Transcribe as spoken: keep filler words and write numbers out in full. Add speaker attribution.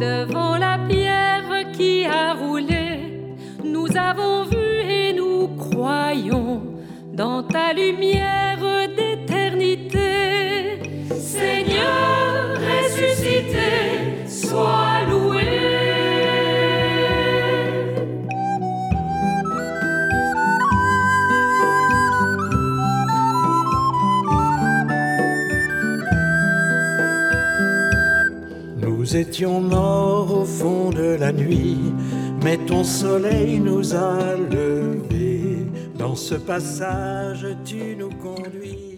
Speaker 1: Devant la pierre qui a roulé, nous avons vu et nous croyons dans ta lumière d'éternité. Seigneur ressuscité, sois loué.
Speaker 2: Nous étions morts au fond de la nuit, mais ton soleil nous a levés. Dans ce passage, tu nous conduis.